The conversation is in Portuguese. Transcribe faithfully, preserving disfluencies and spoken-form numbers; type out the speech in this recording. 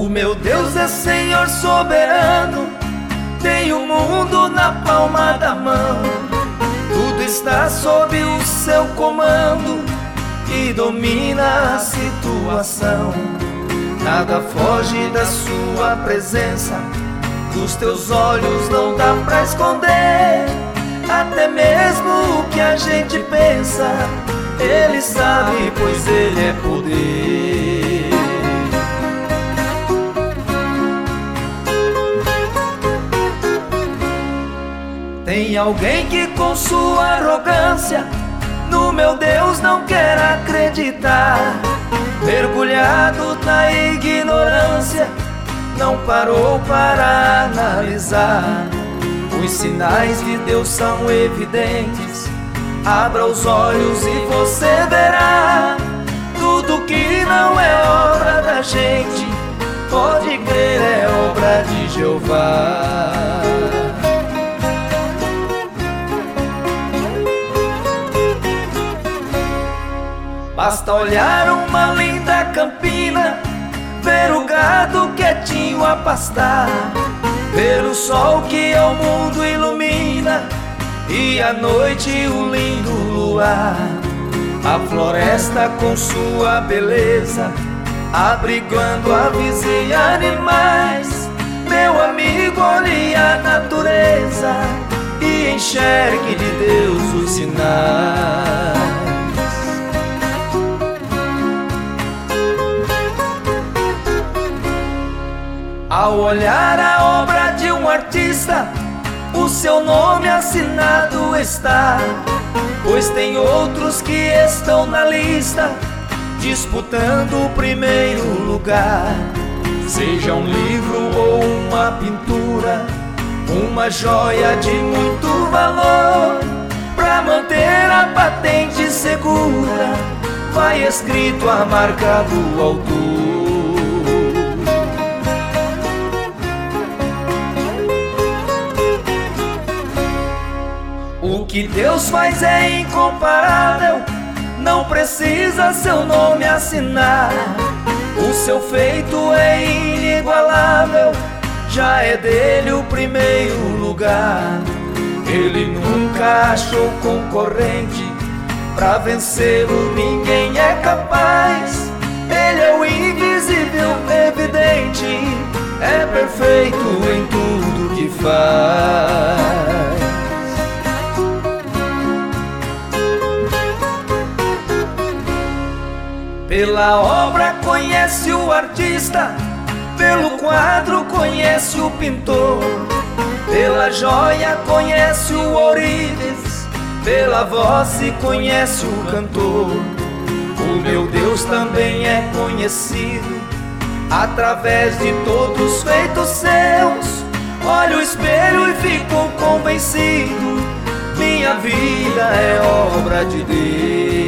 O meu Deus é Senhor soberano, tem o mundo na palma da mão. Tudo está sob o seu comando e domina a situação. Nada foge da sua presença, dos teus olhos não dá pra esconder. Até mesmo o que a gente pensa, Ele sabe, pois Ele é poder. Tem alguém que com sua arrogância no meu Deus não quer acreditar. Mergulhado na ignorância, não parou para analisar. Os sinais de Deus são evidentes, abra os olhos e você verá. Tudo que não é obra da gente, pode crer, é obra de Jeová. Basta olhar uma linda campina, ver o gado quietinho a pastar, ver o sol que ao mundo ilumina e à noite o lindo luar. A floresta com sua beleza, abrigando aves e animais. Meu amigo, olhe a natureza e enxergue de Deus os sinais. Ao olhar a obra de um artista, o seu nome assinado está, pois tem outros que estão na lista, disputando o primeiro lugar. Seja um livro ou uma pintura, uma joia de muito valor, pra manter a patente segura, vai escrito a marca do autor. O que Deus faz é incomparável, não precisa seu nome assinar. O seu feito é inigualável, já é dele o primeiro lugar. Ele nunca achou concorrente, pra vencê-lo ninguém é capaz. Ele é o invisível evidente, é perfeito em tudo que faz. Pela obra conhece o artista, pelo quadro conhece o pintor, pela joia conhece o ourives, pela voz se conhece o cantor. O meu Deus também é conhecido através de todos os feitos seus. Olho o espelho e fico convencido, minha vida é obra de Deus.